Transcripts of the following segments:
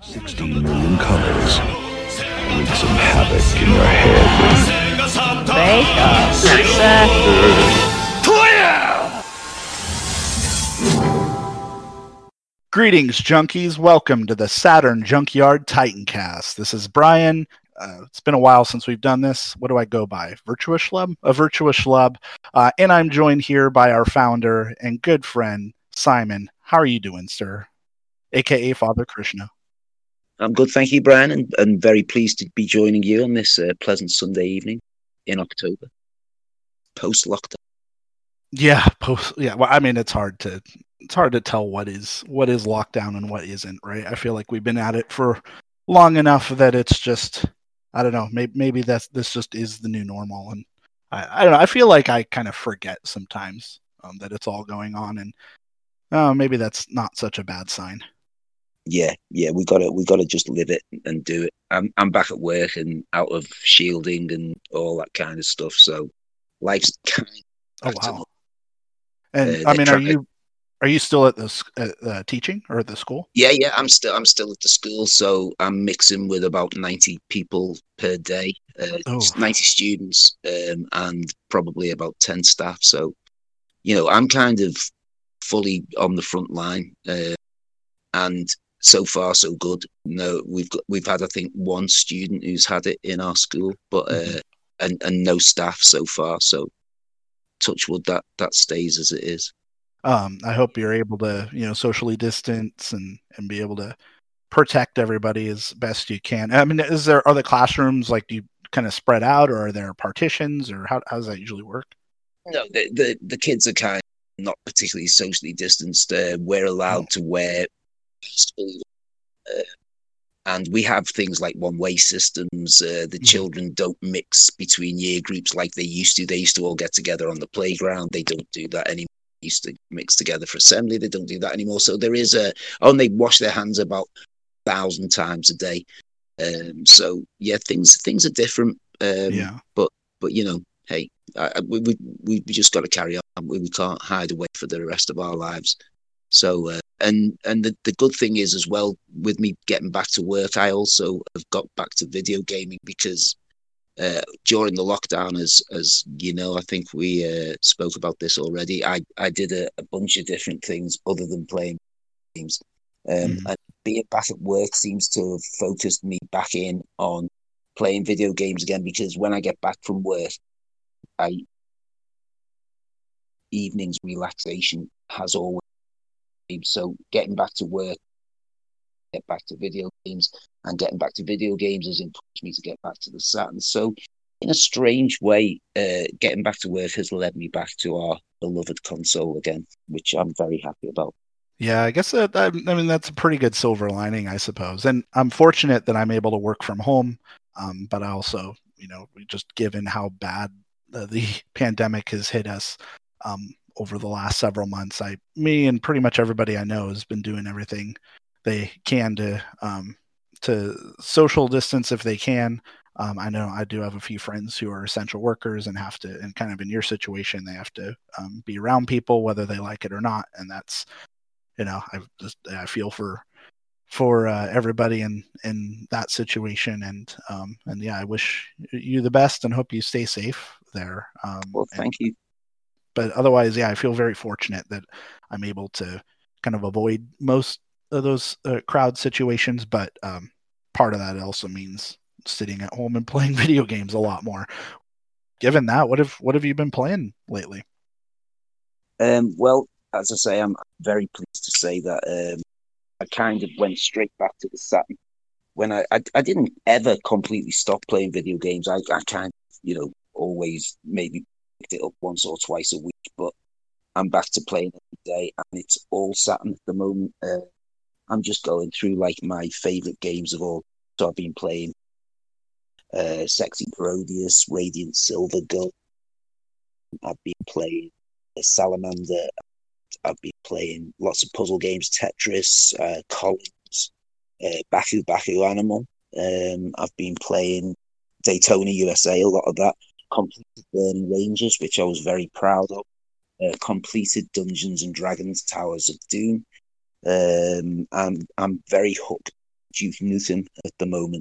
16 million colors. Wreak some havoc in your head. Greetings, junkies. Welcome to the Saturn Junkyard Titancast. This is Brian. It's been a while since we've done this. What do I go by? Virtuous Schlub? A Virtuous Schlub. And I'm joined here by our founder and good friend, Simon. How are you doing, sir? AKA Father Krishna. I'm good, thank you, Brian, and very pleased to be joining you on this pleasant Sunday evening in October, post-lockdown. Yeah, well, I mean, it's hard to tell what is lockdown and what isn't, right? I feel like we've been at it for long enough that it's just, I don't know, maybe this just is the new normal, and I don't know. I feel like I kind of forget sometimes that it's all going on, and maybe that's not such a bad sign. Yeah, we gotta just live it and do it. I'm back at work and out of shielding and all that kind of stuff. So life's kind of wow. And I mean, are you still at the teaching or at the school? Yeah, I'm still at the school. So I'm mixing with about 90 people per day, 90 students, and probably about 10 staff. So, I'm kind of fully on the front line, and so far so good. No, we've had, I think, one student who's had it in our school, but and no staff so far. So touch wood that stays as it is. I hope you're able to, socially distance and be able to protect everybody as best you can. I mean, are the classrooms, like, do you kind of spread out, or are there partitions, or how does that usually work? No, the kids are kind of not particularly socially distanced. We're allowed to wear, and we have things like one-way systems. The children don't mix between year groups like they used to. They used to all get together on the playground. They don't do that anymore. They used to mix together for assembly. They don't do that anymore. So there is and they wash their hands about 1,000 times a day. So yeah, things are different. But hey, we just got to carry on. We can't hide away for the rest of our lives. So and the good thing is as well, with me getting back to work, I also have got back to video gaming because during the lockdown, as you know, I think we spoke about this already. I did a bunch of different things other than playing games, and being back at work seems to have focused me back in on playing video games again. Because when I get back from work, evenings relaxation has always. So getting back to work, get back to video games, and getting back to video games has encouraged me to get back to the Saturn. So in a strange way, getting back to work has led me back to our beloved console again, which I'm very happy about. Yeah, I guess I mean, that's a pretty good silver lining, I suppose. And I'm fortunate that I'm able to work from home, but I also, just given how bad the pandemic has hit us, over the last several months, me and pretty much everybody I know has been doing everything they can to social distance if they can. I know I do have a few friends who are essential workers and have to, and kind of in your situation, they have to be around people whether they like it or not, and that's, I feel for everybody in that situation, and yeah, I wish you the best and hope you stay safe there. Well, thank you. But otherwise, yeah, I feel very fortunate that I'm able to kind of avoid most of those crowd situations. But part of that also means sitting at home and playing video games a lot more. Given that, what have you been playing lately? Well, as I say, I'm very pleased to say that I kind of went straight back to the Saturn. When I didn't ever completely stop playing video games. I kind of, always maybe picked it up once or twice a week, but I'm back to playing every day, and it's all Saturn at the moment. I'm just going through like my favorite games of all. So I've been playing Sexy Parodius, Radiant Silver Gun. I've been playing Salamander. I've been playing lots of puzzle games, Tetris, Collins, Baku Baku Animal. I've been playing Daytona USA, a lot of that. Completed Burning Rangers, which I was very proud of. Completed Dungeons and Dragons Towers of Doom. I'm very hooked Duke Nukem at the moment.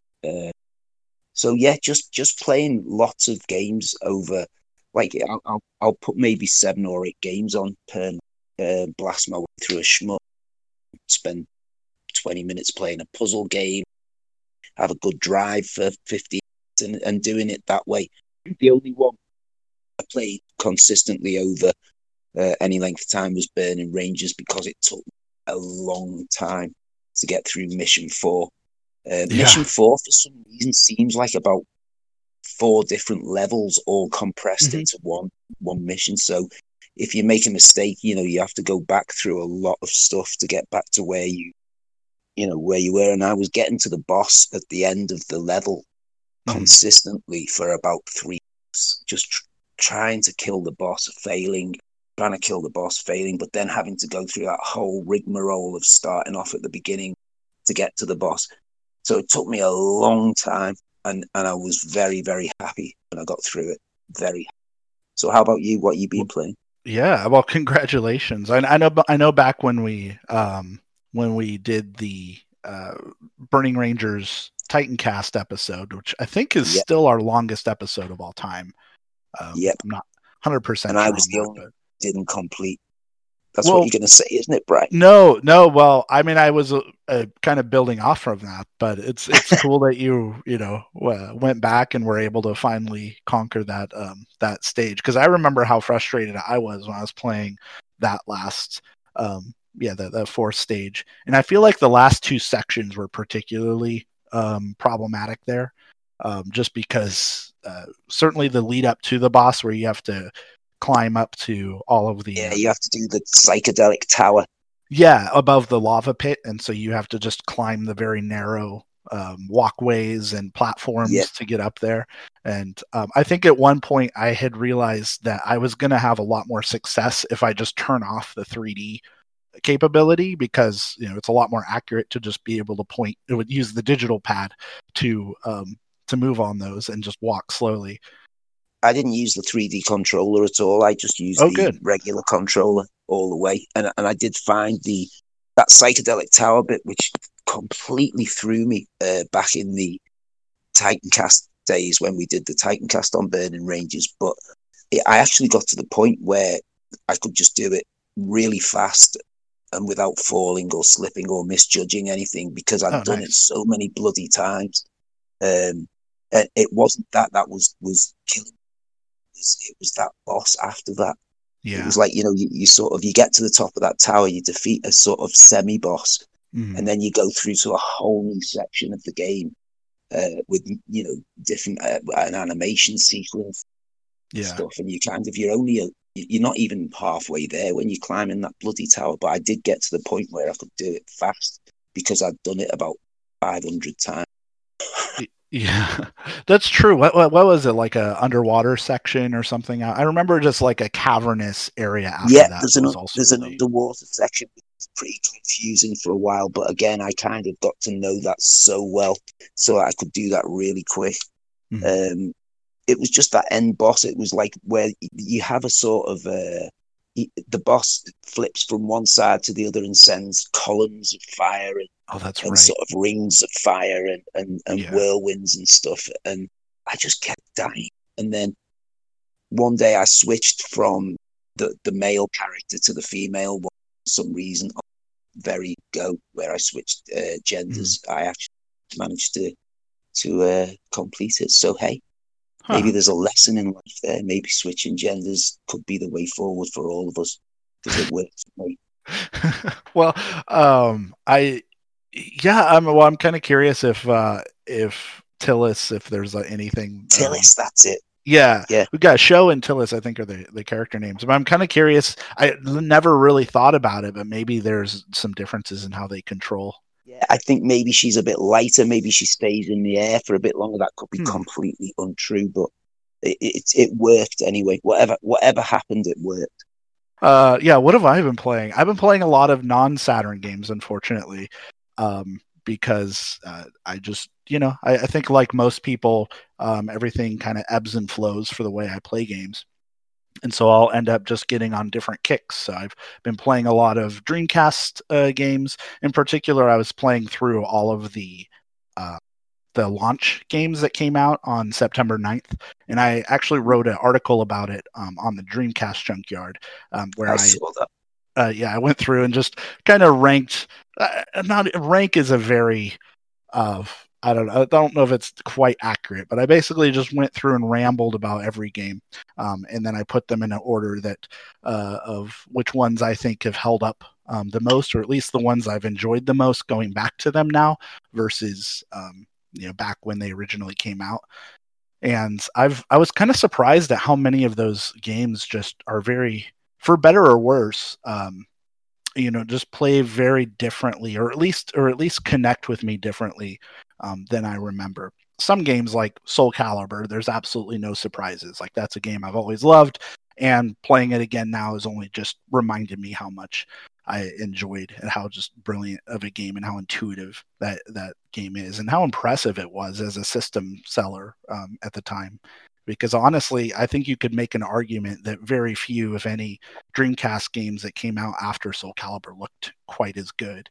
So yeah, just playing lots of games over. Like I'll put maybe 7 or 8 games on per blast my way through a shmup, spend 20 minutes playing a puzzle game, have a good drive for 50 minutes and doing it that way. The only one I played consistently over any length of time was Burning Rangers because it took a long time to get through Mission 4. Mission 4, for some reason, seems like about 4 different levels all compressed into one mission. So if you make a mistake, you have to go back through a lot of stuff to get back to where you were. And I was getting to the boss at the end of the level consistently for about 3 weeks, just trying to kill the boss, trying to kill the boss, failing, but then having to go through that whole rigmarole of starting off at the beginning to get to the boss. So it took me a long time, and I was very, very happy when I got through it. Very happy. So how about you? What you been playing? Yeah, well, congratulations. I know back when we did the Burning Rangers Titan Cast episode, which I think is still our longest episode of all time. Yep. I'm not 100% and sure I was the that, only didn't complete. That's what you're going to say, isn't it, Brian? No. Well, I mean, I was kind of building off from that, but it's cool that you went back and were able to finally conquer that stage. Because I remember how frustrated I was when I was playing that last, the 4th stage, and I feel like the last 2 sections were particularly problematic there, just because certainly the lead up to the boss where you have to climb up to all of the you have to do the psychedelic tower above the lava pit, and so you have to just climb the very narrow walkways and platforms to get up there. And I think at one point I had realized that I was going to have a lot more success if I just turn off the 3D capability, because it's a lot more accurate to just be able to point. It would use the digital pad to move on those and just walk slowly. I didn't use the 3D controller at all. I just used the regular controller all the way. And I did find that psychedelic tower bit, which completely threw me back in the Titancast days when we did the Titancast on Burning Rangers. But I actually got to the point where I could just do it really fast and without falling or slipping or misjudging anything, because I'd done it so many bloody times. It wasn't that was killing. It was that boss after that. It was like, you sort of, you get to the top of that tower, you defeat a sort of semi-boss, and then you go through to a whole new section of the game with, different an animation sequence stuff, and you're not even halfway there when you're climbing that bloody tower. But I did get to the point where I could do it fast because I'd done it about 500 times. Yeah, that's true. What was it, like a underwater section or something? I remember just like a cavernous area after that. There's an underwater section. It's pretty confusing for a while, but again, I kind of got to know that so well, so I could do that really quick. It was just that end boss. It was like where you have a sort of the boss flips from one side to the other and sends columns of fire and sort of rings of fire and whirlwinds and stuff. And I just kept dying. And then one day I switched from the male character to the female one for some reason. Very go where I switched genders. I actually managed to complete it. So hey, maybe there's a lesson in life there. Maybe switching genders could be the way forward for all of us, because it works for me. Well, I'm kind of curious if Tillis, if there's anything. Tillis, that's it. Yeah. We've got Show and Tillis, I think, are the character names. But I'm kind of curious. I never really thought about it, but maybe there's some differences in how they control. Yeah, I think maybe she's a bit lighter. Maybe she stays in the air for a bit longer. That could be completely untrue, but it worked anyway. Whatever happened, it worked. What have I been playing? I've been playing a lot of non-Saturn games, unfortunately, because I just, I think like most people, everything kind of ebbs and flows for the way I play games. And so I'll end up just getting on different kicks. So I've been playing a lot of Dreamcast games. In particular, I was playing through all of the launch games that came out on September 9th. And I actually wrote an article about it on the Dreamcast Junkyard, where I saw that. I went through and just kind of ranked. Not rank is a very I don't know if it's quite accurate, but I basically just went through and rambled about every game, and then I put them in an order that of which ones I think have held up the most, or at least the ones I've enjoyed the most going back to them now versus back when they originally came out. And I was kind of surprised at how many of those games just are very, for better or worse, just play very differently, or at least connect with me differently than I remember. Some games like Soul Calibur, there's absolutely no surprises. Like, that's a game I've always loved, and playing it again now has only just reminded me how much I enjoyed and how just brilliant of a game and how intuitive that game is and how impressive it was as a system seller at the time. Because honestly, I think you could make an argument that very few, if any, Dreamcast games that came out after Soul Calibur looked quite as good.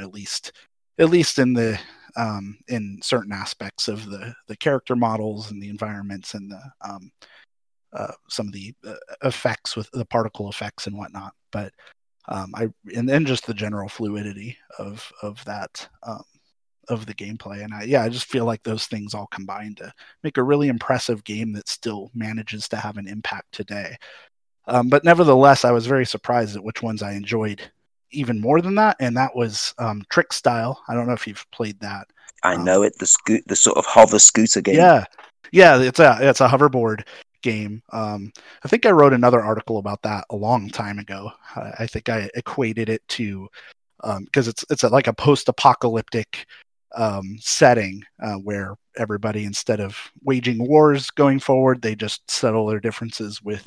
At least in the in certain aspects of the character models and the environments and the some of the effects with the particle effects and whatnot. But and then just the general fluidity of that. Of the gameplay, and I just feel like those things all combine to make a really impressive game that still manages to have an impact today. But nevertheless, I was very surprised at which ones I enjoyed even more than that, and that was Trick Style. I don't know if you've played that. I know it. The sort of hover scooter game. Yeah, it's a hoverboard game. I think I wrote another article about that a long time ago. I think I equated it to because it's like a post-apocalyptic setting where everybody, instead of waging wars going forward, they just settle their differences with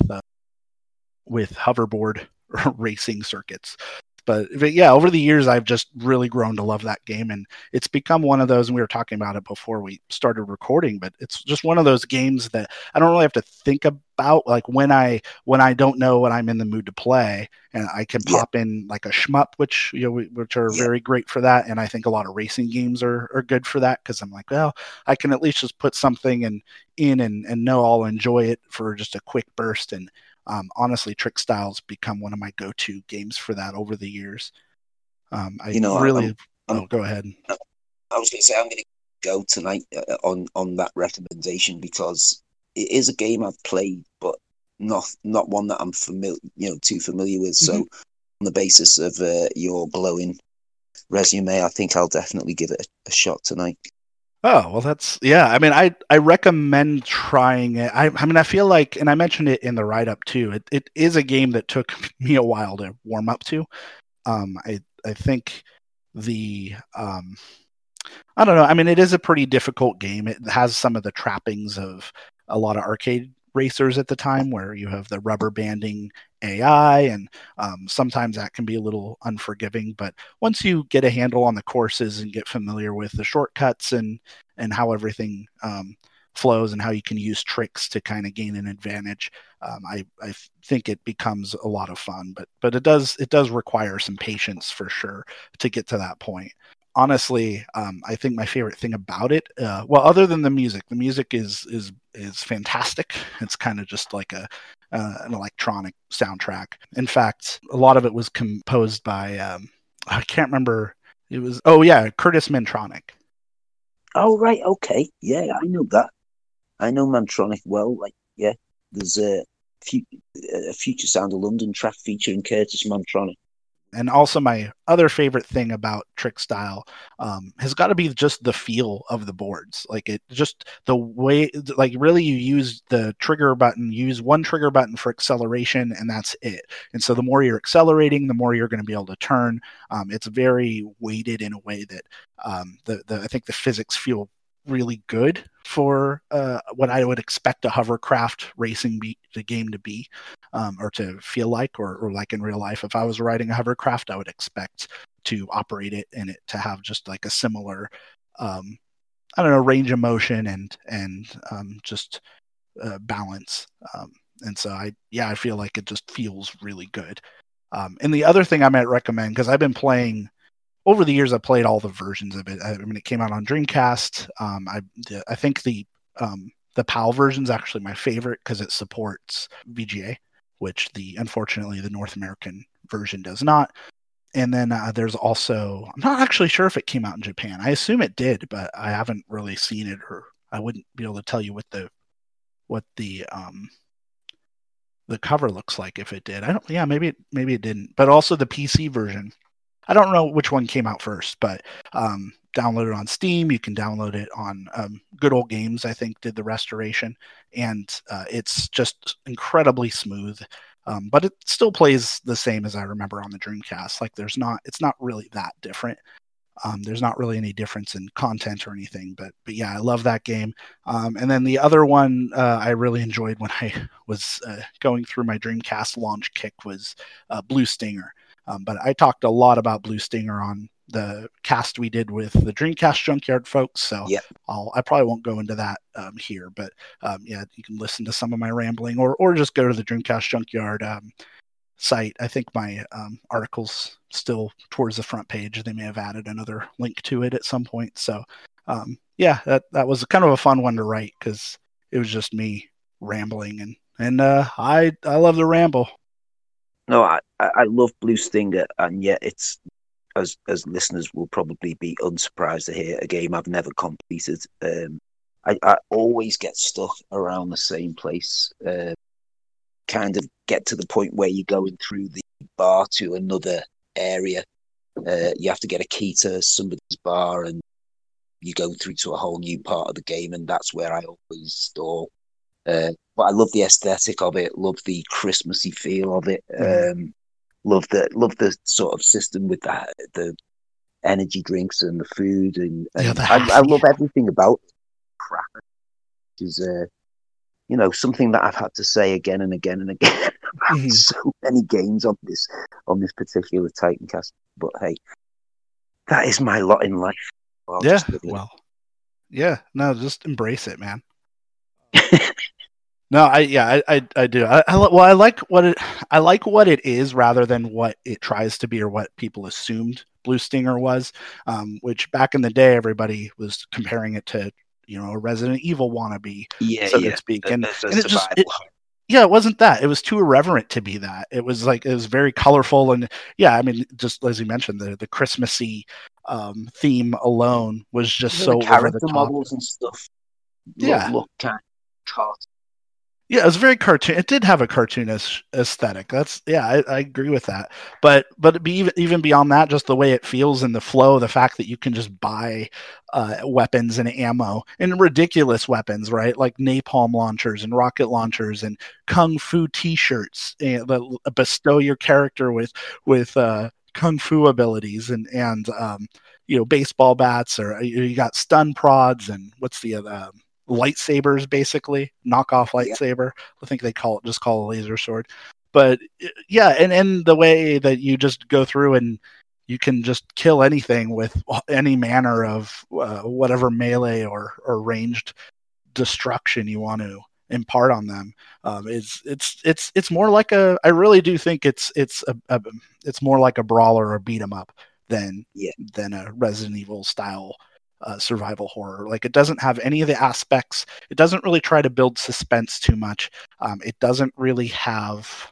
hoverboard racing circuits. But yeah, over the years, I've just really grown to love that game, and it's become one of those. And we were talking about it before we started recording, but it's just one of those games that I don't really have to think about. Like when I don't know what I'm in the mood to play, and I can pop in like a shmup, which are very great for that. And I think a lot of racing games are good for that, because I'm like, well, I can at least just put something in and know I'll enjoy it for just a quick burst. And honestly, Trick Style's become one of my go-to games for that over the years. Go ahead. I was going to say, I'm going to go tonight on that recommendation, because it is a game I've played, but not one that I'm too familiar with. So, on the basis of your glowing resume, I think I'll definitely give it a shot tonight. Oh, well, I mean, I recommend trying it. I mean, I feel like, and I mentioned it in the write-up too, it is a game that took me a while to warm up to. I think I don't know. I mean, it is a pretty difficult game. It has some of the trappings of a lot of arcade racers at the time, where you have the rubber banding AI, and sometimes that can be a little unforgiving. But once you get a handle on the courses and get familiar with the shortcuts and how everything flows and how you can use tricks to kind of gain an advantage, I think it becomes a lot of fun. But it does require some patience for sure to get to that point. Honestly, I think my favorite thing about it, well, other than the music is fantastic. It's kind of just like an electronic soundtrack. In fact, a lot of it was composed by I can't remember. It was Curtis Mantronic. Oh right, okay, yeah, I know that. I know Mantronic well. Like, yeah, there's a Future Sound of London track featuring Curtis Mantronic. And also, my other favorite thing about Trick Style has got to be just the feel of the boards. Like, it just the way, like, really, you use the trigger button, use one trigger button for acceleration, and that's it. And so the more you're accelerating, the more you're going to be able to turn. It's very weighted in a way that I think the physics feel really good for what I would expect a hovercraft racing game to be, or to feel like, or like in real life. If I was riding a hovercraft, I would expect to operate it and it to have just like a similar, I don't know, range of motion and just balance And so I feel like it just feels really good. And the other thing I might recommend, because I've been playing over the years, I played all the versions of it. I mean, it came out on Dreamcast. I think the PAL version is actually my favorite because it supports VGA, which unfortunately the North American version does not. And then there's also, I'm not actually sure if it came out in Japan. I assume it did, but I haven't really seen it, or I wouldn't be able to tell you what the cover looks like if it did. I don't. Yeah, maybe it didn't. But also the PC version. I don't know which one came out first, but download it on Steam. You can download it on Good Old Games, I think, did the restoration. And it's just incredibly smooth. But it still plays the same as I remember on the Dreamcast. Like it's not really that different. There's not really any difference in content or anything, but yeah, I love that game. And then the other one I really enjoyed when I was going through my Dreamcast launch kick was Blue Stinger. But I talked a lot about Blue Stinger on the cast we did with the Dreamcast Junkyard folks, so Yeah. I probably won't go into that here. But yeah, you can listen to some of my rambling, or just go to the Dreamcast Junkyard site. I think my article's still towards the front page. They may have added another link to it at some point. So yeah, that was kind of a fun one to write because it was just me rambling, and I love the ramble. No, I love Blue Stinger, and yet it's, as listeners will probably be unsurprised to hear, a game I've never completed. I always get stuck around the same place. Kind of get to the point where you're going through the bar to another area. You have to get a key to somebody's bar, and you go through to a whole new part of the game, and that's where I always stall. But I love the aesthetic of it, love the Christmassy feel of it, love the sort of system with the energy drinks and the food, and I love everything about it. Crap, which is something that I've had to say again and again and again about so many games on this particular Titancast. But hey, that is my lot in life. No, just embrace it, man. No, I do. I like what it is rather than what it tries to be or what people assumed Blue Stinger was. Which back in the day, everybody was comparing it to a Resident Evil wannabe, so to speak, and it just it wasn't that. It was too irreverent to be that. It was very colorful, and yeah, I mean, just as you mentioned, the Christmassy theme alone was just so the over the top. Models and stuff. Look kind of cartoon. Yeah, it was very cartoon. It did have a cartoonish aesthetic. I agree with that. But even beyond that, just the way it feels in the flow, the fact that you can just buy weapons and ammo and ridiculous weapons, right? Like napalm launchers and rocket launchers and kung fu T-shirts that bestow your character with kung fu abilities and baseball bats, or you got stun prods, and what's the other? Lightsabers, basically knockoff lightsaber. I think they call it a laser sword. But yeah, and the way that you just go through and you can just kill anything with any manner of whatever melee or ranged destruction you want to impart on them. It's more like I really do think it's more like a brawler or beat 'em up than a Resident Evil style survival horror. Like, it doesn't have any of the aspects. It doesn't really try to build suspense too much. It doesn't really have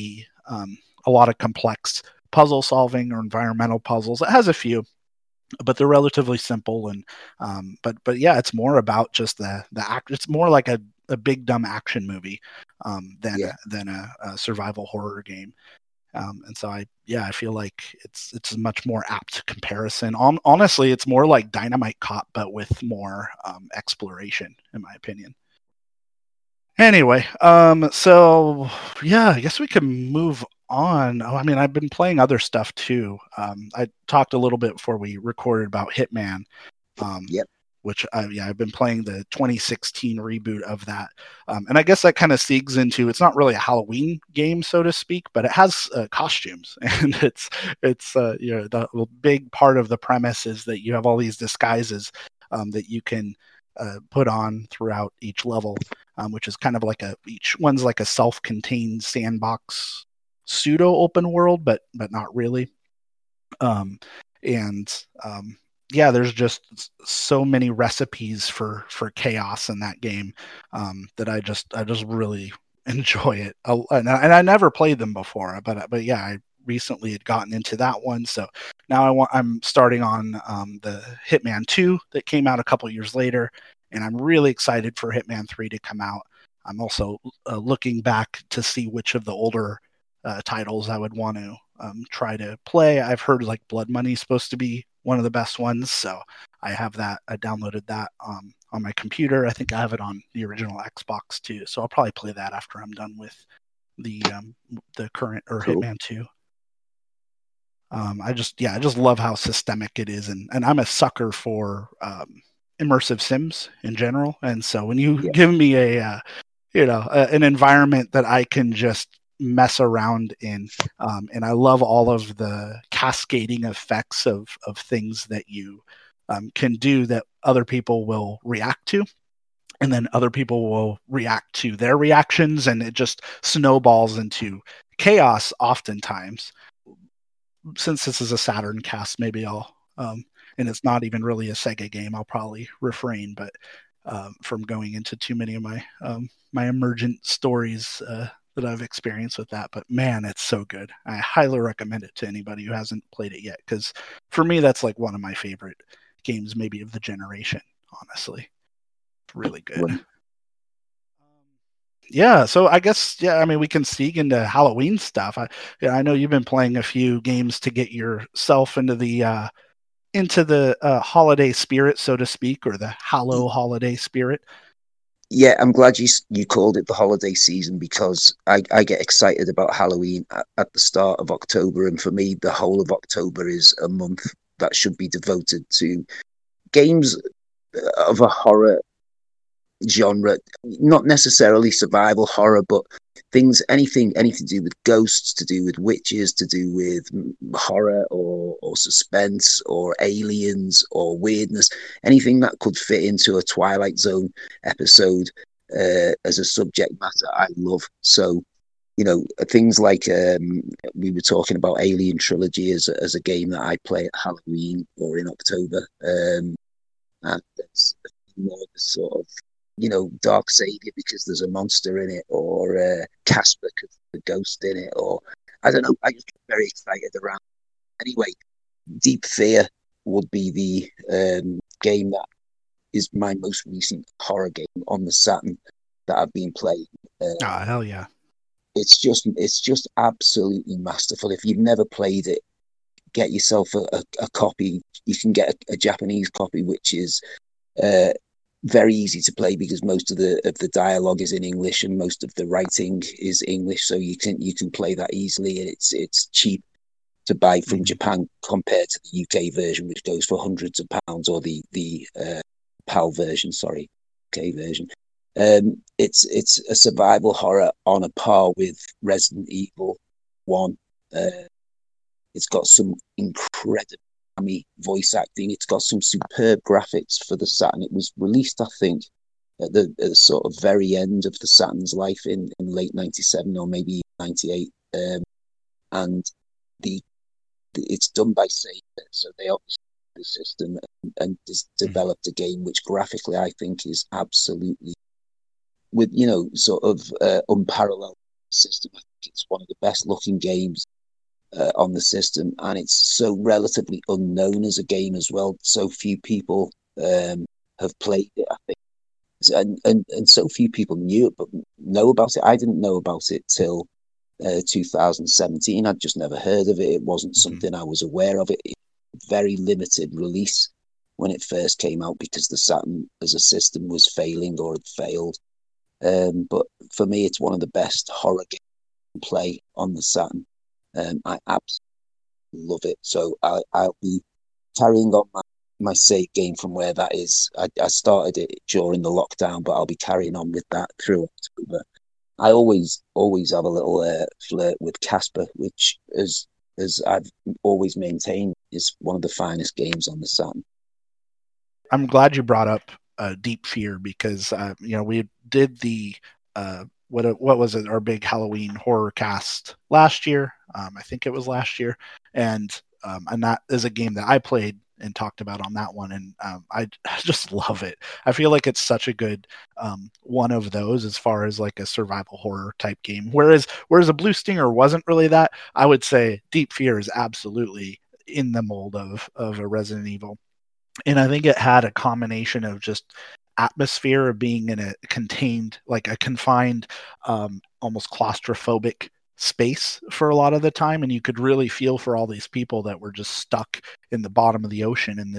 a lot of complex puzzle solving or environmental puzzles. It has a few, but they're relatively simple. And but yeah, it's more about just the act. It's more like a big dumb action movie than a survival horror game. And so I feel like it's a much more apt comparison. Honestly, it's more like Dynamite Cop, but with more exploration, in my opinion. Anyway, so yeah, I guess we can move on. I mean, I've been playing other stuff too. I talked a little bit before we recorded about Hitman. Which I've been playing the 2016 reboot of that, and I guess that kind of segues into, it's not really a Halloween game, so to speak, but it has costumes, and it's the big part of the premise is that you have all these disguises that you can put on throughout each level, which is kind of like each one's like a self-contained sandbox pseudo open world, but not really. And yeah, there's just so many recipes for chaos in that game that I just really enjoy it. And I never played them before, but yeah, I recently had gotten into that one. So now I'm starting on the Hitman 2 that came out a couple years later, and I'm really excited for Hitman 3 to come out. I'm also looking back to see which of the older titles I would want to try to play. I've heard like Blood Money is supposed to be one of the best ones, so I have that. I downloaded that on my computer. I think I have it on the original Xbox too, so I'll probably play that after I'm done with the current or cool. Hitman 2. I just love how systemic it is, and I'm a sucker for immersive sims in general, and so when you give me an environment that I can just mess around in, and I love all of the cascading effects of things that you can do that other people will react to, and then other people will react to their reactions, and it just snowballs into chaos oftentimes. Since this is a Saturn cast, maybe I'll and it's not even really a Sega game, I'll probably refrain, but from going into too many of my my emergent stories that I've experienced with that. But man, it's so good. I highly recommend it to anybody who hasn't played it yet, because for me, that's like one of my favorite games, maybe of the generation, honestly. It's really good. Yeah, so I guess, I mean, we can seek into Halloween stuff. I know you've been playing a few games to get yourself into the holiday spirit, so to speak, or the Hallow holiday spirit. Yeah, I'm glad you called it the holiday season, because I get excited about Halloween at the start of October. And for me, the whole of October is a month that should be devoted to games of a horror genre, not necessarily survival horror, but anything to do with ghosts, to do with witches, to do with horror or suspense or aliens or weirdness, anything that could fit into a Twilight Zone episode as a subject matter, I love. So, things like we were talking about Alien Trilogy as a game that I play at Halloween or in October, and there's more of a sort of Dark Savior because there's a monster in it, or Casper because there's a ghost in it, or I don't know. I just get very excited around. Anyway, Deep Fear would be the game that is my most recent horror game on the Saturn that I've been playing. Hell yeah! It's just absolutely masterful. If you've never played it, get yourself a copy. You can get a Japanese copy, which is very easy to play because most of the dialogue is in English and most of the writing is English, so you can play that easily, and it's cheap to buy from Japan compared to the UK version, which goes for hundreds of pounds, or the PAL version, sorry, UK version. It's a survival horror on a par with Resident Evil 1. It's got some incredible voice acting. It's got some superb graphics for the Saturn. It was released, I think, at the sort of very end of the Saturn's life in late '97 or maybe '98, and it's done by Sega, so they obviously the system and developed a game which graphically I think is absolutely, with sort of unparalleled system. I think it's one of the best looking games on the system, and it's so relatively unknown as a game as well. So few people have played it, I think, and so few people know about it. I didn't know about it till 2017. I'd just never heard of it. It wasn't something I was aware of. It very limited release when it first came out because the Saturn as a system was failing or had failed. But for me, it's one of the best horror games to play on the Saturn. I absolutely love it. So I'll be carrying on my save game from where that is. I started it during the lockdown, but I'll be carrying on with that through October. I always have a little flirt with Casper, which, as I've always maintained, is one of the finest games on the Saturn. I'm glad you brought up Deep Fear, because we did the what was it, our big Halloween horror cast last year. I think it was last year, and that is a game that I played and talked about on that one, and I just love it. I feel like it's such a good one of those as far as like a survival horror type game. Whereas a Blue Stinger wasn't really that. I would say Deep Fear is absolutely in the mold of a Resident Evil, and I think it had a combination of just atmosphere of being in a contained, like a confined, almost claustrophobic space for a lot of the time, and you could really feel for all these people that were just stuck in the bottom of the ocean in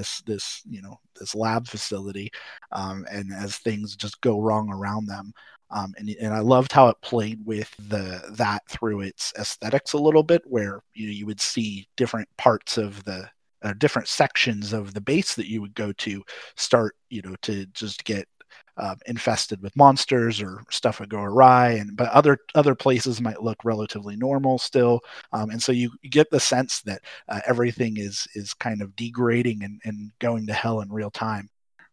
this lab facility, and as things just go wrong around them. And I loved how it played with that through its aesthetics a little bit, where you would see different parts of the different sections of the base that you would go to start, to just get infested with monsters or stuff would go awry, but other places might look relatively normal still, and so you get the sense that everything is kind of degrading and going to hell in real time.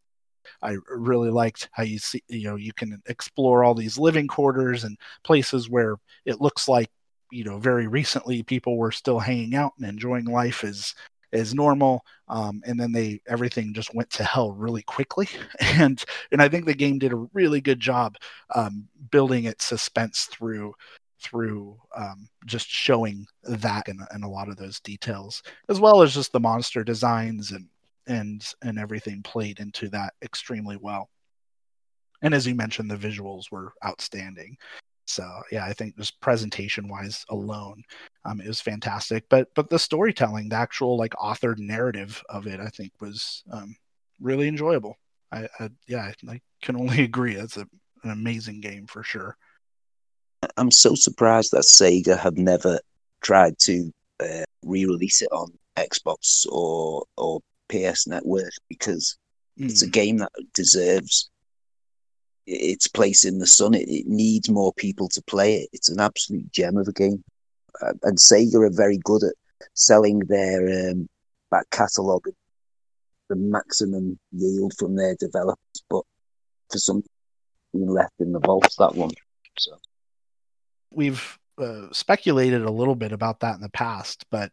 I really liked how you see, you can explore all these living quarters and places where it looks like, very recently people were still hanging out and enjoying life as normal, and then everything just went to hell really quickly, and I think the game did a really good job building its suspense through just showing that and a lot of those details, as well as just the monster designs and everything played into that extremely well. And as you mentioned, the visuals were outstanding. So yeah, I think just presentation wise alone, it was fantastic. But the storytelling, the actual like authored narrative of it, I think was really enjoyable. I can only agree. It's an amazing game for sure. I'm so surprised that Sega have never tried to re-release it on Xbox or PS Network, because it's a game that deserves its place in the sun. It needs more people to play it. It's an absolute gem of a game, and Sega are very good at selling their back catalogue, the maximum yield from their developers. But for some, being left in the vault, that one. So we've speculated a little bit about that in the past, but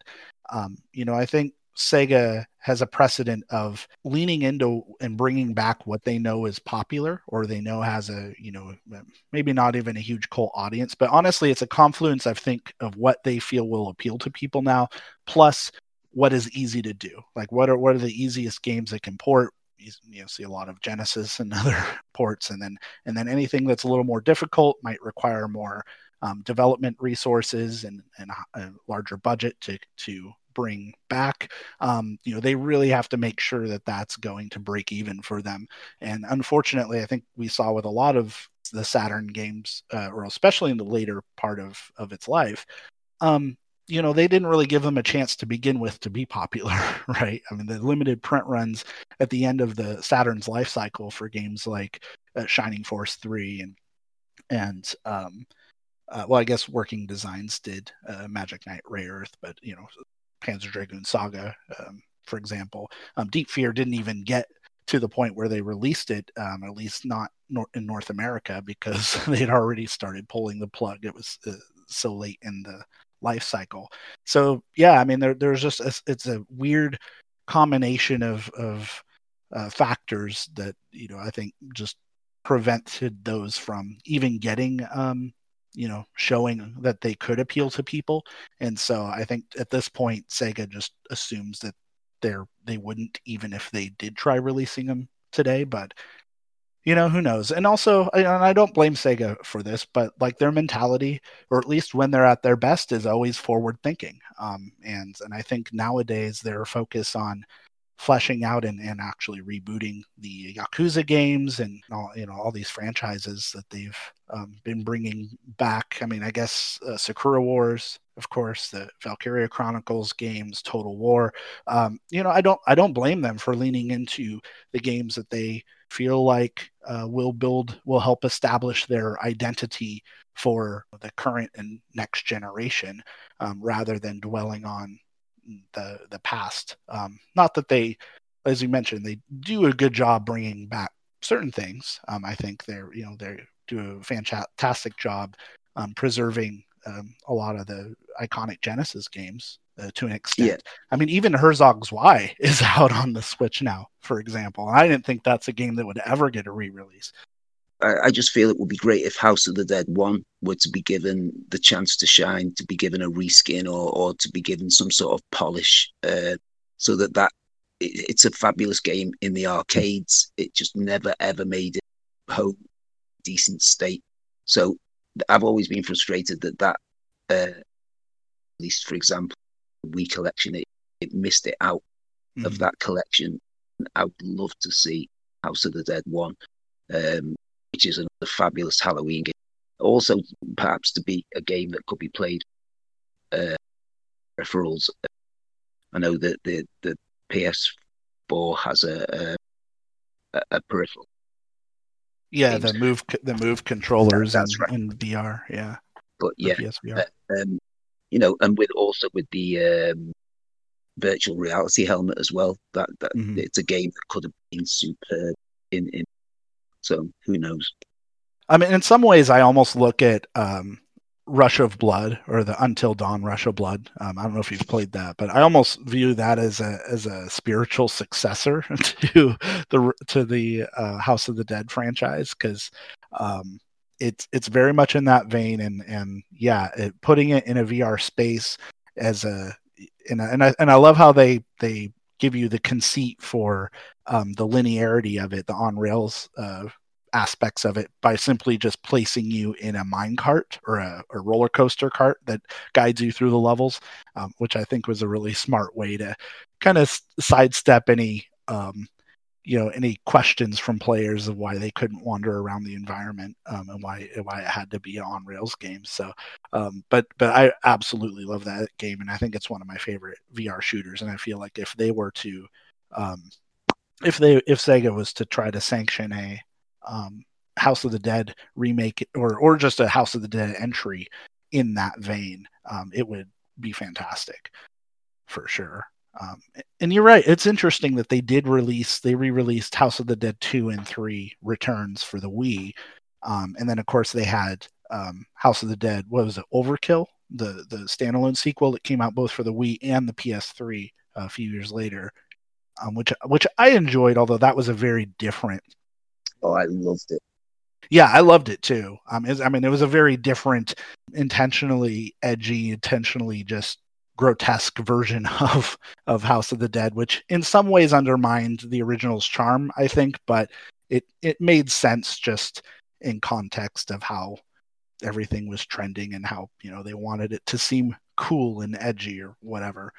I think Sega has a precedent of leaning into and bringing back what they know is popular, or they know has a, maybe not even a huge cult audience, but honestly, it's a confluence, I think, of what they feel will appeal to people now, plus what is easy to do. Like what are the easiest games that can port. See a lot of Genesis and other ports, and then anything that's a little more difficult might require more development resources and a larger budget to bring back. They really have to make sure that that's going to break even for them. And unfortunately, I think we saw with a lot of the Saturn games, or especially in the later part of its life, they didn't really give them a chance to begin with to be popular, right? I mean, the limited print runs at the end of the Saturn's life cycle for games like Shining Force 3 and well, I guess Working Designs did Magic Knight Rayearth, but Panzer Dragoon Saga, for example, Deep Fear didn't even get to the point where they released it, at least not in North America, because they had already started pulling the plug. It was so late in the life cycle. So yeah, I mean, there's just it's a weird combination of factors that I think just prevented those from even getting showing that they could appeal to people. And so I think at this point, Sega just assumes that they wouldn't, even if they did try releasing them today. But who knows? And also, I don't blame Sega for this, but like their mentality, or at least when they're at their best, is always forward thinking. And I think nowadays their focus on fleshing out and actually rebooting the Yakuza games and all these franchises that they've been bringing back. I mean, I guess Sakura Wars, of course, the Valkyria Chronicles games, Total War. I don't blame them for leaning into the games that they feel like will help establish their identity for the current and next generation, rather than dwelling on the past. Not that they, as you mentioned, they do a good job bringing back certain things. I think they do a fantastic job preserving a lot of the iconic Genesis games to an extent. Yeah. I mean, even Herzog Zwei is out on the Switch now, for example. And I didn't think that's a game that would ever get a re-release. I just feel it would be great if House of the Dead 1 were to be given the chance to shine, to be given a reskin, or to be given some sort of polish, so that it's a fabulous game in the arcades. It just never ever made it home decent state. So I've always been frustrated that at least, for example, the Wii collection, it missed it out of that collection. I would love to see House of the Dead 1. Which is another fabulous Halloween game. Also, perhaps to be a game that could be played peripherals. I know that the PS4 has a peripheral. Yeah, the move controllers that's right. in VR. Yeah, but yeah, PSVR. And with the virtual reality helmet as well. That it's a game that could have been superb in. So who knows? I mean, in some ways, I almost look at Rush of Blood or the Until Dawn Rush of Blood. I don't know if you've played that, but I almost view that as a spiritual successor to the House of the Dead franchise, because it's very much in that vein, and yeah, putting it in a VR space and I love how they give you the conceit for the linearity of it, the on rails aspects of it, by simply just placing you in a mine cart or a roller coaster cart that guides you through the levels, which I think was a really smart way to kind of sidestep any questions from players of why they couldn't wander around the environment, and why it had to be an on rails game. So, but I absolutely love that game, and I think it's one of my favorite VR shooters. And I feel like if they were to, if Sega was to try to sanction a House of the Dead remake or just a House of the Dead entry in that vein, it would be fantastic for sure. And you're right. It's interesting that they re-released House of the Dead 2 and 3 Returns for the Wii. And then, of course, they had House of the Dead, what was it, Overkill? The standalone sequel that came out both for the Wii and the PS3 a few years later, which I enjoyed, although that was a very different. Oh, I loved it. Yeah, I loved it too. It was a very different, intentionally edgy, intentionally just grotesque version of House of the Dead, which in some ways undermined the original's charm, I think, but it made sense just in context of how everything was trending and how they wanted it to seem cool and edgy or whatever.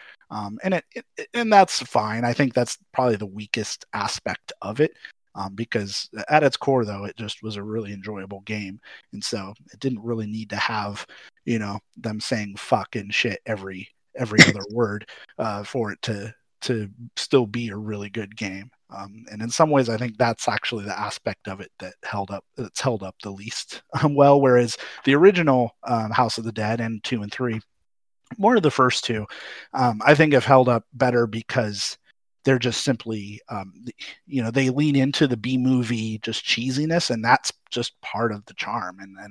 And that's fine. I think that's probably the weakest aspect of it. Because at its core, though, it just was a really enjoyable game. And so it didn't really need to have, them saying fuck and shit every other word for it to still be a really good game. And in some ways, I think that's actually the aspect of it that's held up the least well. Whereas the original House of the Dead and 2 and 3, more of the first two, I think have held up better because they're just simply, they lean into the B-movie just cheesiness, and that's just part of the charm. And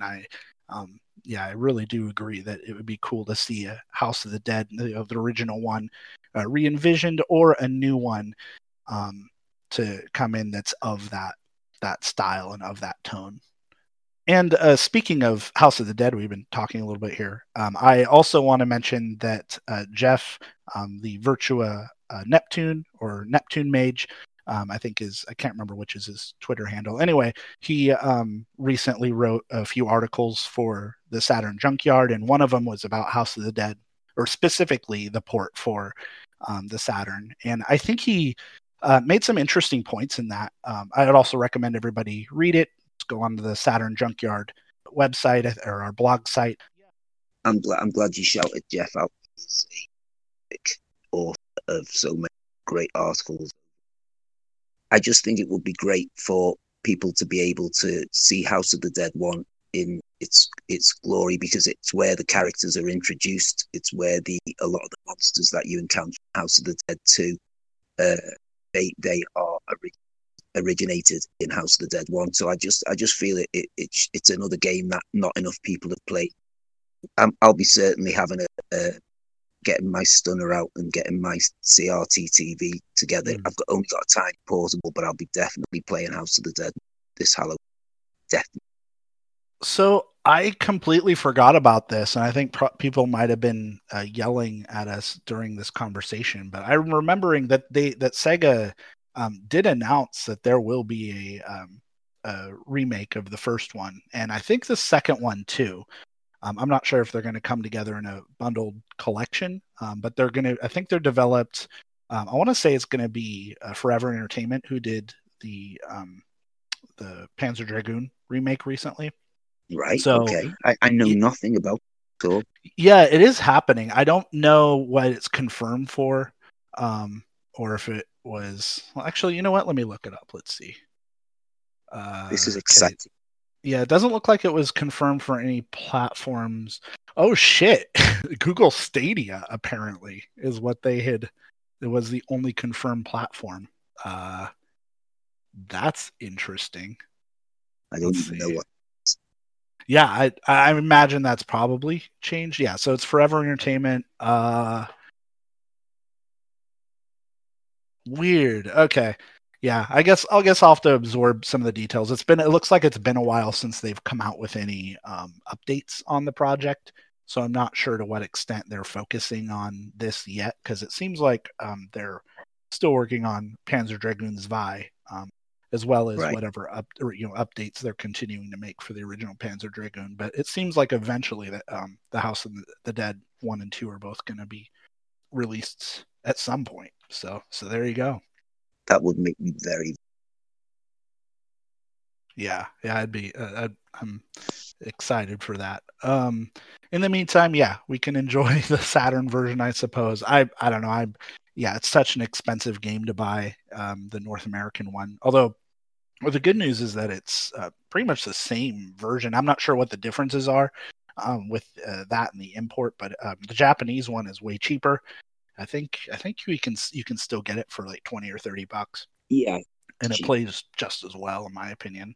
I really do agree that it would be cool to see a House of the Dead, the original one, re-envisioned, or a new one to come in that's of that style and of that tone. And speaking of House of the Dead, we've been talking a little bit here. I also want to mention that Jeff, the Virtua Neptune or Neptune Mage, I think I can't remember which is his Twitter handle. Anyway, he recently wrote a few articles for the Saturn Junkyard, and one of them was about House of the Dead, or specifically the port for the Saturn. And I think he made some interesting points in that. I would also recommend everybody read it. Let's go on to the Saturn Junkyard website or our blog site. I'm glad you shouted Jeff out. He's a author of so many great articles. I just think it would be great for people to be able to see House of the Dead 1 in its glory, because it's where the characters are introduced. It's where a lot of the monsters that you encounter in House of the Dead 2, they are original originated in House of the Dead 1. So I just feel it's another game that not enough people have played. I'll be certainly having a getting my stunner out and getting my CRT TV together. I've only got a tiny portable, but I'll be definitely playing House of the Dead this Halloween. Definitely. So I completely forgot about this, and I think people might have been yelling at us during this conversation. But I'm remembering that Sega did announce that there will be a remake of the first one, and I think the second one too. I'm not sure if they're going to come together in a bundled collection, but they're going to. I think they're developed. I want to say it's going to be Forever Entertainment who did the Panzer Dragoon remake recently. Right. So, okay. I know nothing about it. Yeah, it is happening. I don't know what it's confirmed for, or if it was. Well, actually, you know what? Let me look it up. Let's see. This is exciting. Yeah, it doesn't look like it was confirmed for any platforms. Oh shit! Google Stadia apparently is what they had. It was the only confirmed platform. That's interesting. I don't even know what. Yeah, I imagine that's probably changed. Yeah, so it's Forever Entertainment. Weird. Okay. Yeah, I'll have to absorb some of the details. It looks like it's been a while since they've come out with any updates on the project, so I'm not sure to what extent they're focusing on this yet, because it seems like they're still working on Panzer Dragoon Zwei, as well as whatever updates they're continuing to make for the original Panzer Dragoon. But it seems like eventually that the House of the Dead 1 and 2 are both going to be released at some point. So there you go. That would make me very. Yeah, I'm excited for that. In the meantime, yeah, we can enjoy the Saturn version, I suppose. I don't know. It's such an expensive game to buy, the North American one. Although, well, the good news is that it's pretty much the same version. I'm not sure what the differences are with that and the import, but the Japanese one is way cheaper. I think you can still get it for like $20 or $30. Yeah, and it plays just as well, in my opinion.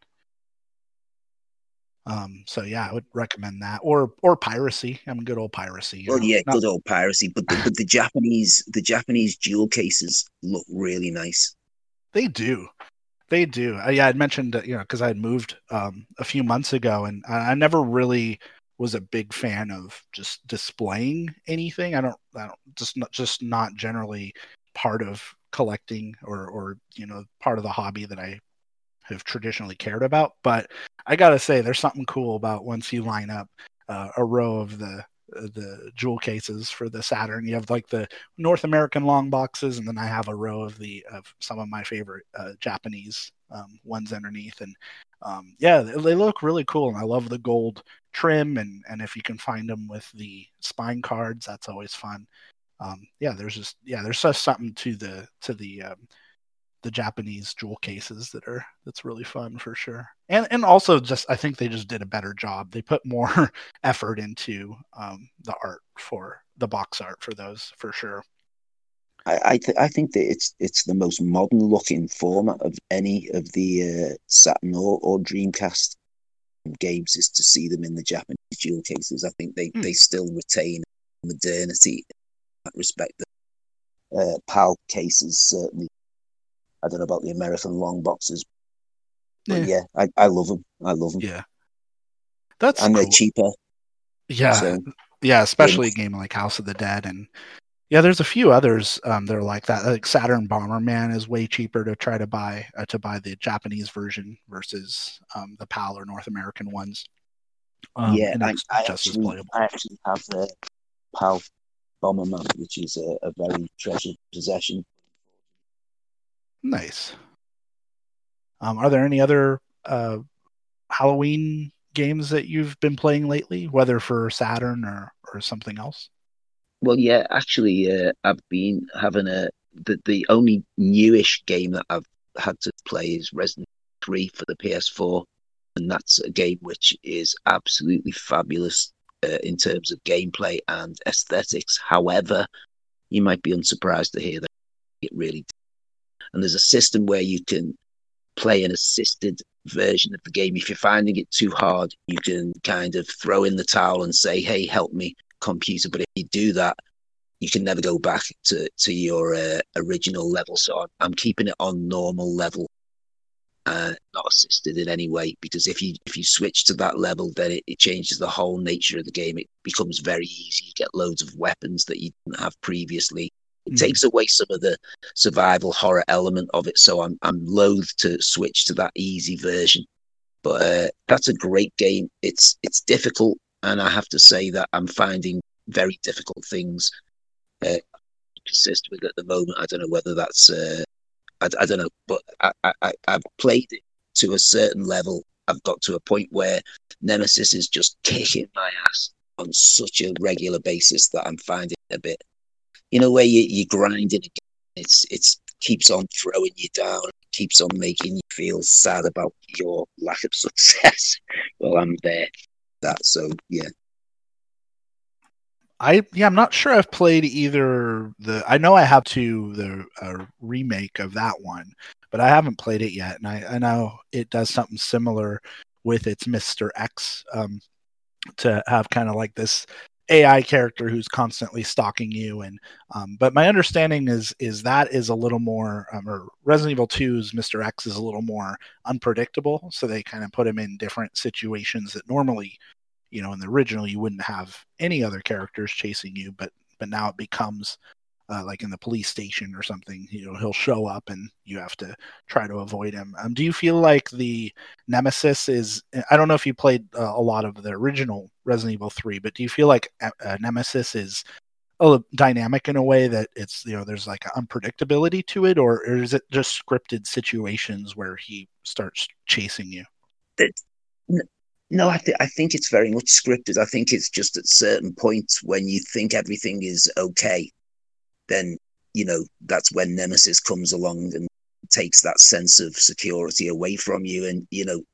So yeah, I would recommend that, or piracy. I mean, good old piracy. Well, good old piracy. But the Japanese jewel cases look really nice. They do. Yeah, I'd mentioned because I had moved a few months ago, and I never really was a big fan of just displaying anything. I don't just not generally part of collecting or part of the hobby that I have traditionally cared about. But I gotta say, there's something cool about once you line up a row of the jewel cases for the Saturn. You have like the North American long boxes, and then I have a row of some of my favorite Japanese ones underneath. And they look really cool, and I love the gold trim. And if you can find them with the spine cards, that's always fun. There's just something to the Japanese jewel cases that's really fun for sure. And also just, I think they just did a better job. They put more effort into the art for the box art for those, for sure. I think that it's the most modern looking format of any of the Saturn or Dreamcast games is to see them in the Japanese jewel cases. I think they still retain modernity in that respect. The PAL cases certainly. I don't know about the American long boxes, but I love them. I love them. Yeah, and cool. They're cheaper. Yeah, so, especially a game like House of the Dead, and there's a few others that are like that. Like Saturn Bomberman is way cheaper to try to buy the Japanese version versus the PAL or North American ones. And I actually have the PAL Bomberman, which is a very treasured possession. Nice. Are there any other Halloween games that you've been playing lately, whether for Saturn or something else? Well, yeah, actually, I've been having the only newish game that I've had to play is Resident Evil 3 for the PS4, and that's a game which is absolutely fabulous in terms of gameplay and aesthetics. However, you might be unsurprised to hear that it really. And there's a system where you can play an assisted version of the game. If you're finding it too hard, you can kind of throw in the towel and say, "Hey, help me, computer." But if you do that, you can never go back to your original level. So I'm keeping it on normal level, not assisted in any way. Because if you switch to that level, then it changes the whole nature of the game. It becomes very easy. You get loads of weapons that you didn't have previously. It takes away some of the survival horror element of it. So I'm loath to switch to that easy version. But that's a great game. It's difficult, and I have to say that I'm finding very difficult things persist with at the moment. I don't know whether that's I don't know, but I've played it to a certain level. I've got to a point where Nemesis is just kicking my ass on such a regular basis that I'm finding it a bit, where you're grinding again. It's keeps on throwing you down, keeps on making you feel sad about your lack of success. Well, I'm there. So yeah. I'm not sure I've played either I know I have the remake of that one, but I haven't played it yet, and I know it does something similar with its Mr. X, to have kind of like this AI character who's constantly stalking you, and but my understanding is that is a little more, or Resident Evil 2's Mr. X is a little more unpredictable, so they kind of put him in different situations that normally, in the original you wouldn't have any other characters chasing you, but now it becomes like in the police station or something, he'll show up and you have to try to avoid him. Do you feel like the Nemesis is, I don't know if you played a lot of the original Resident Evil 3, but do you feel like Nemesis is dynamic in a way that it's, there's like an unpredictability to it, or is it just scripted situations where he starts chasing you? No, I think it's very much scripted. I think it's just at certain points when you think everything is okay, then that's when Nemesis comes along and takes that sense of security away from you, and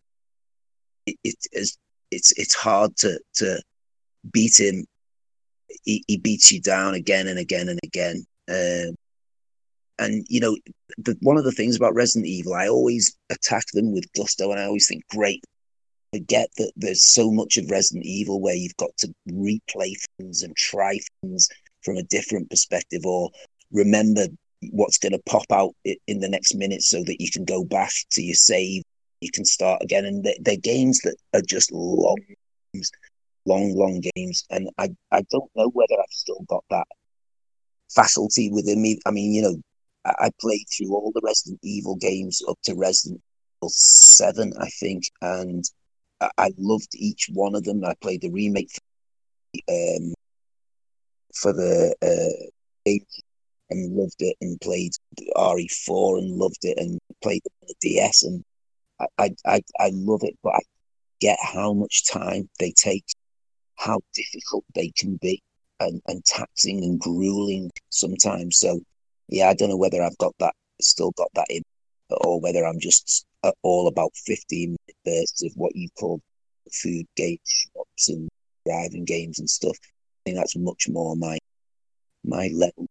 it's hard to beat him. He beats you down again and again and again, and one of the things about Resident Evil, I always attack them with gusto, and I always think, great. Forget that there's so much of Resident Evil where you've got to replay things and try things from a different perspective, or remember what's going to pop out in the next minute so that you can go back to your save, you can start again. And they're games that are just long games. And I don't know whether I've still got that faculty within me. I mean, I played through all the Resident Evil games up to Resident Evil 7, I think, and I loved each one of them. I played the remake for the game and loved it, and played RE4 and loved it, and played it on the DS, and I love it, but I get how much time they take, how difficult they can be, and taxing and grueling sometimes. So yeah, I don't know whether I've still got that in, or whether I'm just all about 15-minute bursts of what you call food game shops and driving games and stuff. I think that's much more my level.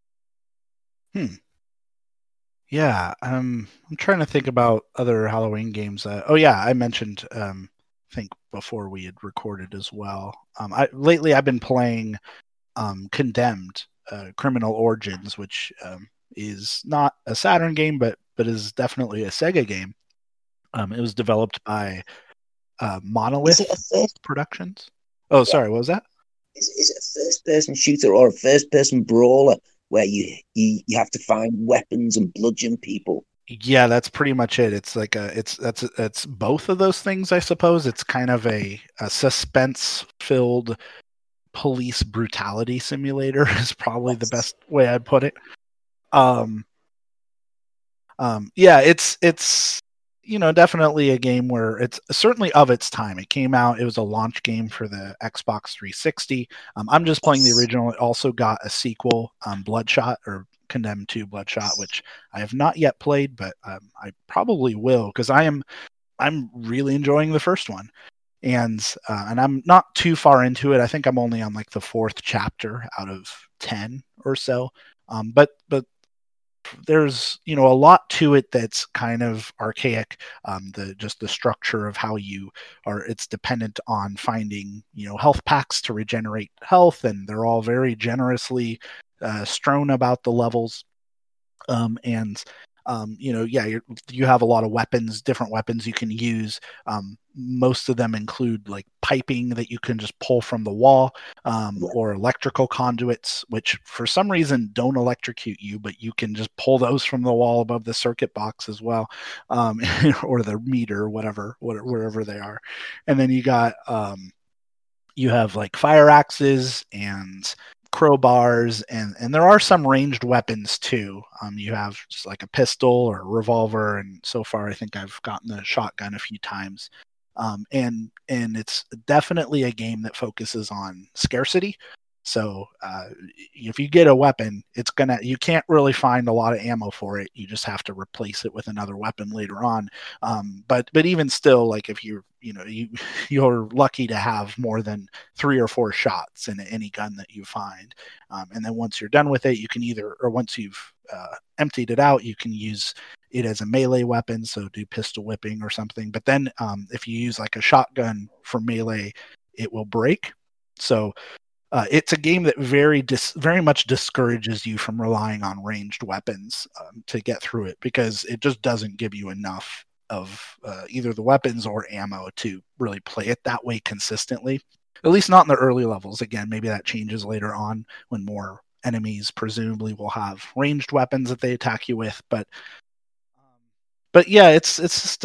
Yeah, I'm trying to think about other Halloween games. I mentioned, I think before we had recorded as well. Lately I've been playing Condemned, Criminal Origins, which is not a Saturn game, but is definitely a Sega game. It was developed by Monolith Productions. Oh, sorry, what was that? Is it a first-person shooter or a first-person brawler where you have to find weapons and bludgeon people? Yeah, that's pretty much it. It's like it's both of those things, I suppose. It's kind of a suspense-filled police brutality simulator is probably the best way I'd put it. Yeah, it's definitely a game where it's certainly of its time. It came out, it was a launch game for the Xbox 360. I'm just playing the original. It also got a sequel, Bloodshot, or Condemned 2 Bloodshot, which I have not yet played, but I probably will, because I'm really enjoying the first one. And I'm not too far into it. I think I'm only on like the 4th chapter out of 10 or so. But there's a lot to it that's kind of archaic. The structure of how it's dependent on finding health packs to regenerate health, and they're all very generously strewn about the levels. And you have a lot of weapons, different weapons you can use. Most of them include like piping that you can just pull from the wall, or electrical conduits, which for some reason don't electrocute you, but you can just pull those from the wall above the circuit box as well, or the meter, wherever they are. And then you have like fire axes and crowbars, and there are some ranged weapons too. You have just like a pistol or a revolver, and so far I think I've gotten the shotgun a few times. And it's definitely a game that focuses on scarcity. So if you get a weapon, you can't really find a lot of ammo for it. You just have to replace it with another weapon later on. But even still, like if you're lucky to have more than 3 or 4 shots in any gun that you find. And then once you're done with it, you can once you've emptied it out, you can use it as a melee weapon. So do pistol whipping or something. But then if you use like a shotgun for melee, it will break. So it's a game that very much discourages you from relying on ranged weapons to get through it, because it just doesn't give you enough of either the weapons or ammo to really play it that way consistently. At least not in the early levels. Again, maybe that changes later on when more enemies presumably will have ranged weapons that they attack you with. But yeah, it's just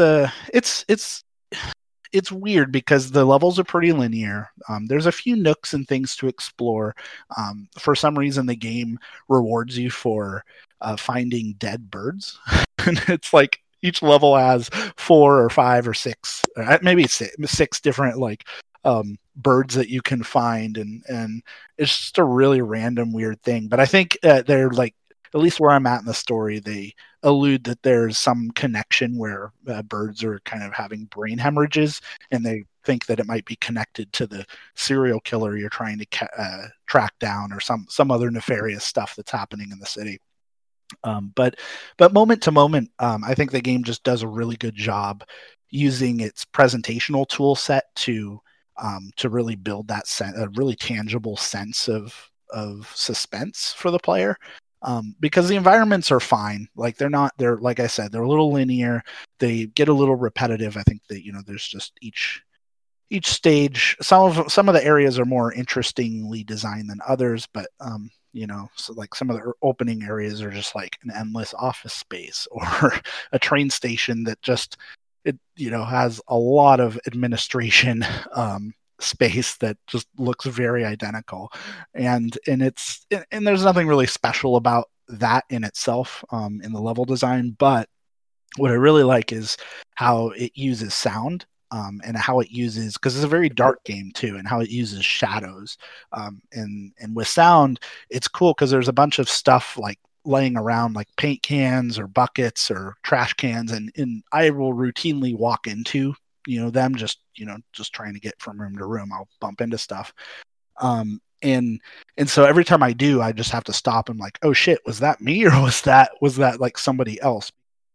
it's weird because the levels are pretty linear. There's a few nooks and things to explore. For some reason, the game rewards you for finding dead birds. And it's like each level has 4 or 5 or 6, maybe 6 different birds that you can find. And it's just a really random, weird thing. But I think they're like, at least where I'm at in the story, they allude that there's some connection where birds are kind of having brain hemorrhages, and they think that it might be connected to the serial killer you're trying to track down, or some other nefarious stuff that's happening in the city. But moment to moment, I think the game just does a really good job using its presentational tool set to really build that a really tangible sense of suspense for the player. Because the environments are fine. Like they're like I said, they're a little linear. They get a little repetitive. I think that there's just each stage. Some of the areas are more interestingly designed than others, but so like some of the opening areas are just like an endless office space, or a train station that just has a lot of administration space that just looks very identical, and there's nothing really special about that in itself in the level design. But what I really like is how it uses sound, and how it uses, because it's a very dark game too, and how it uses shadows, and with sound it's cool because there's a bunch of stuff like laying around, like paint cans or buckets or trash cans, and I will routinely walk into them, just trying to get from room to room. I'll bump into stuff, and so every time I do, I just have to stop and like, oh shit, was that me, or was that like somebody else?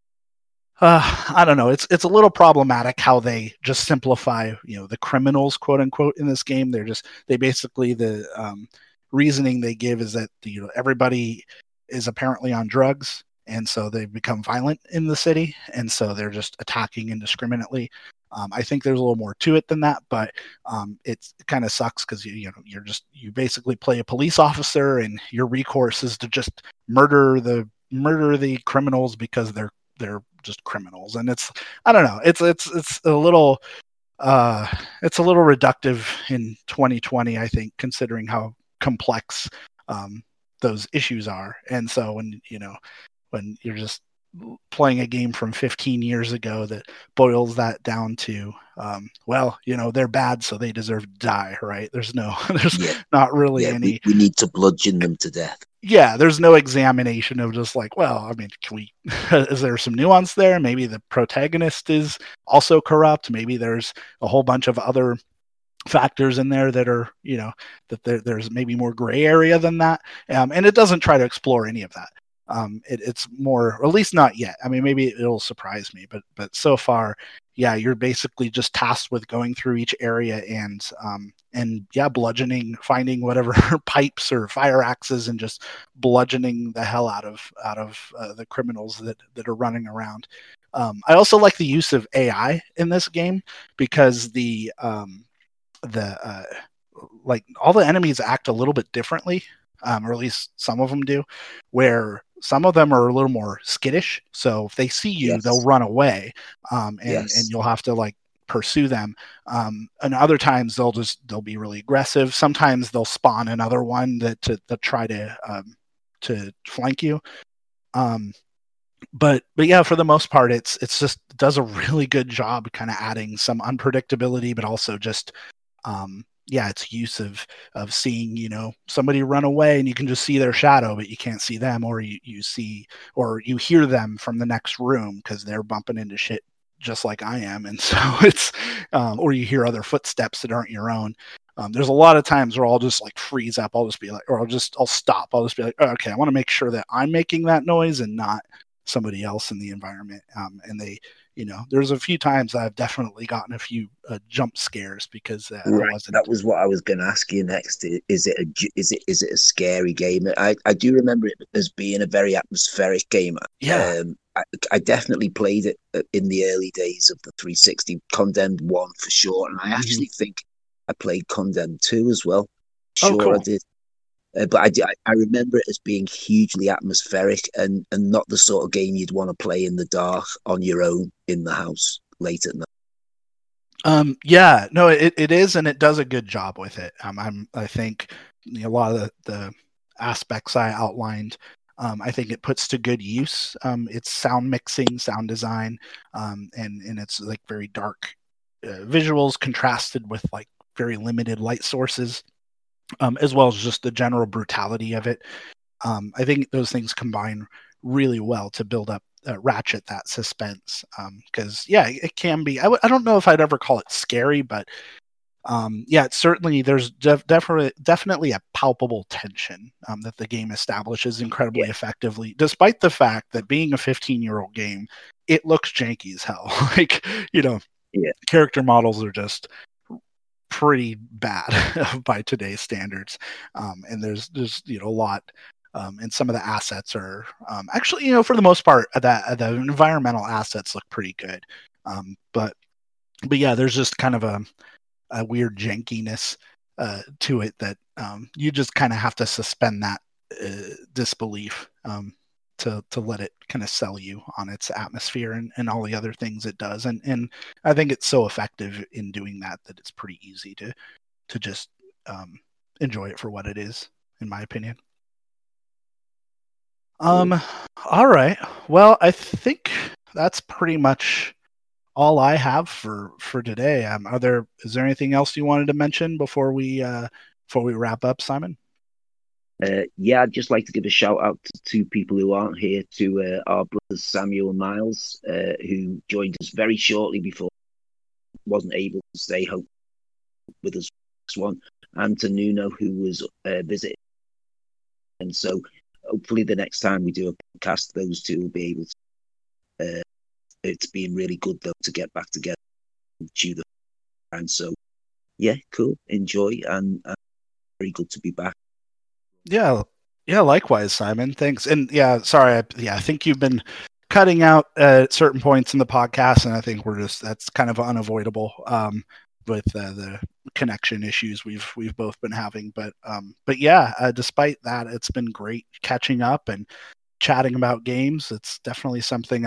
I don't know. It's a little problematic how they just simplify the criminals, quote unquote, in this game. They basically, the reasoning they give is that everybody is apparently on drugs, and so they become violent in the city, and so they're just attacking indiscriminately. I think there's a little more to it than that, but it kind of sucks because you basically play a police officer, and your recourse is to just murder the criminals because they're just criminals. And I don't know, it's a little reductive in 2020, I think, considering how complex those issues are. And so when you're just playing a game from 15 years ago that boils that down to they're bad, so they deserve to die, right? There's not really any, we need to bludgeon them to death. Yeah, there's no examination of just like, well, I mean, is there some nuance there? Maybe the protagonist is also corrupt. Maybe there's a whole bunch of other factors in there that are, that there's maybe more gray area than that. And it doesn't try to explore any of that. It's more, or at least not yet. I mean, maybe it'll surprise me, but so far, yeah, you're basically just tasked with going through each area and yeah, bludgeoning, finding whatever pipes or fire axes, and just bludgeoning the hell out of the criminals that are running around. I also like the use of AI in this game because the like all the enemies act a little bit differently, or at least some of them do, where some of them are a little more skittish. So if they see you, they'll Yes. run away, and Yes. you'll have to like pursue them. And other times they'll be really aggressive. Sometimes they'll spawn another one that try to flank you. Um, but yeah, for the most part, it's just it does a really good job kind of adding some unpredictability, but also just yeah, its use of seeing, you know, somebody run away and you can just see their shadow, but you can't see them, or you see, or you hear them from the next room because they're bumping into shit just like I am, and so it's or you hear other footsteps that aren't your own. There's a lot of times where I'll just like freeze up. I'll just be like, or I'll stop. I'll just be like, oh, okay, I want to make sure that I'm making that noise and not somebody else in the environment. And they, you know, there's a few times I've definitely gotten a few jump scares because I Right, wasn't. that was what I was going to ask you next. Is it a scary game? I do remember it as being a very atmospheric game. Yeah. I definitely played it in the early days of the 360. Condemned 1 for sure, and I Mm-hmm. actually think I played Condemned 2 as well. Oh, Sure, I cool. did. But I remember it as being hugely atmospheric and not the sort of game you'd want to play in the dark on your own in the house late at night. Yeah, no, it is, and it does a good job with it. I think, you know, a lot of the aspects I outlined, I think it puts to good use. It's sound mixing, sound design, and it's like very dark visuals contrasted with like very limited light sources, as well as just the general brutality of it. I think those things combine really well to build up ratchet that suspense, because yeah, it can be. I don't know if I'd ever call it scary, but yeah, it's certainly there's definitely a palpable tension that the game establishes Yeah, incredibly effectively, despite the fact that being a 15-year-old game, it looks janky as hell. Like, you know, yeah. character models are just pretty bad by today's standards, and there's you know a lot. And some of the assets are actually, you know, for the most part, the environmental assets look pretty good. But yeah, there's just kind of a weird jankiness to it that you just kind of have to suspend that disbelief, to let it kind of sell you on its atmosphere and all the other things it does. And I think it's so effective in doing that that it's pretty easy to just enjoy it for what it is, in my opinion. Cool. Um, all right. Well, I think that's pretty much all I have for today. Is there anything else you wanted to mention before we wrap up, Simon? Yeah, I'd just like to give a shout out to two people who aren't here, to our brothers Samuel and Miles, who joined us very shortly before, wasn't able to stay home with us next one, and to Nuno, who was visiting. And so hopefully the next time we do a podcast, those two will be able to. It's been really good though to get back together and chew the and so yeah, cool. Enjoy and very good to be back. Yeah, yeah. Likewise, Simon. Thanks. And yeah, sorry. I think you've been cutting out at certain points in the podcast, and I think that's kind of unavoidable, with the connection issues we've both been having. But yeah, despite that, it's been great catching up and chatting about games. It's definitely something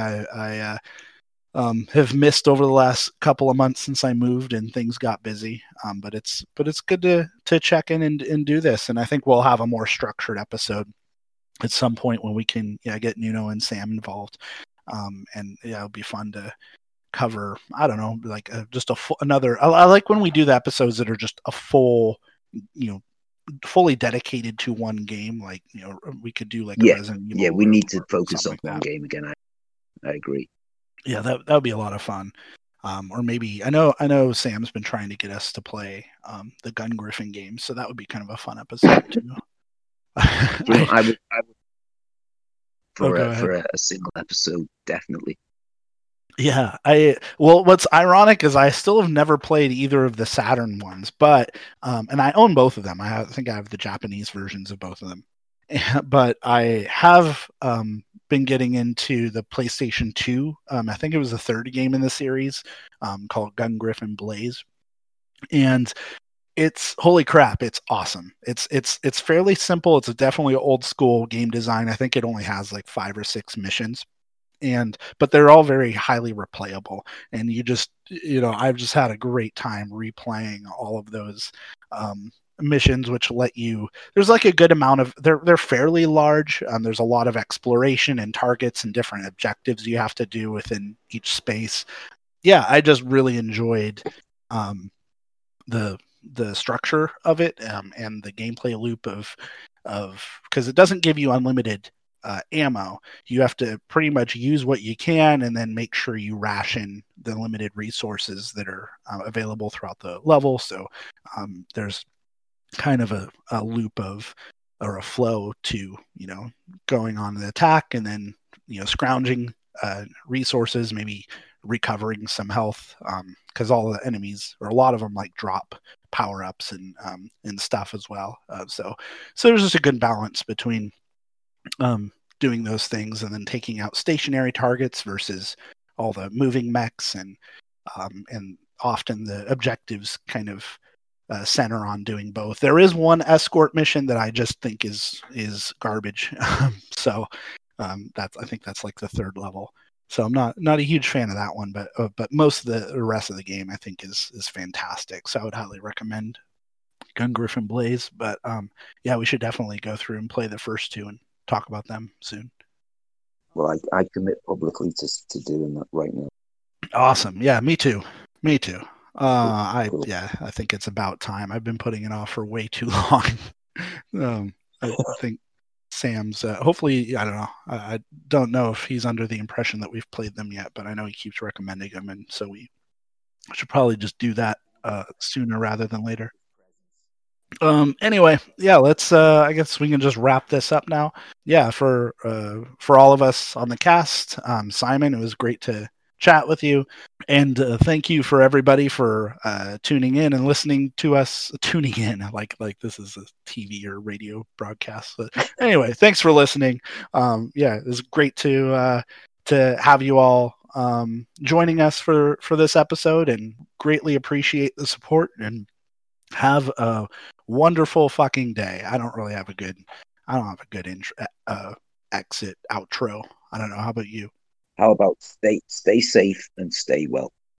I have missed over the last couple of months since I moved and things got busy. But it's good to check in and do this. And I think we'll have a more structured episode at some point when we can, yeah, get Nuno and Sam involved. And yeah, it'll be fun to cover. I don't know, like just another. I like when we do the episodes that are just a full, you know, fully dedicated to one game. Like, you know, we could do like a Yeah, Resident yeah. Evil We need to or focus something on like one that. game again. I agree. Yeah, that would be a lot of fun. Or maybe I know Sam's been trying to get us to play the Gun Griffin game, so that would be kind of a fun episode too. Do you know, I, Oh, for go a, ahead. a single episode, definitely. Yeah, what's ironic is I still have never played either of the Saturn ones, but and I own both of them. I think I have the Japanese versions of both of them. But I have been getting into the PlayStation 2. I think it was the third game in the series, called Gun Griffin Blaze. And it's holy crap, it's awesome. It's fairly simple. It's definitely old school game design. I think it only has like 5 or 6 missions, and but they're all very highly replayable, and I've just had a great time replaying all of those missions, which let you, there's like a good amount of, they're fairly large. There's a lot of exploration and targets and different objectives you have to do within each space. Yeah, I just really enjoyed um, the the structure of it, and the gameplay loop of because it doesn't give you unlimited ammo. You have to pretty much use what you can, and then make sure you ration the limited resources that are available throughout the level. So there's kind of a loop of, or a flow to, going on the attack, and then scrounging resources, maybe recovering some health, because all the enemies, or a lot of them, like drop power ups and stuff as well. So there's just a good balance between doing those things and then taking out stationary targets versus all the moving mechs, and often the objectives kind of center on doing both. There is one escort mission that I just think is garbage. So I think that's like the third level. So I'm not a huge fan of that one, but most of the rest of the game I think is fantastic. So I would highly recommend Gun Griffin Blaze. But yeah, we should definitely go through and play the first two and talk about them soon. Well, I commit publicly to doing that right now. Awesome. Yeah, me too. Me too. Cool. I think it's about time. I've been putting it off for way too long. I think Sam's hopefully, I don't know. I don't know if he's under the impression that we've played them yet, but I know he keeps recommending them, and so we should probably just do that sooner rather than later. Anyway, yeah, let's I guess we can just wrap this up now. Yeah, for all of us on the cast, Simon, it was great to chat with you, and thank you for everybody for tuning in and listening to us. Tuning in, like this is a TV or radio broadcast. But anyway, thanks for listening. Yeah, it was great to have you all joining us for this episode, and greatly appreciate the support, and have a wonderful fucking day. I don't have a good exit outro. I don't know. How about you? How about stay safe and stay well?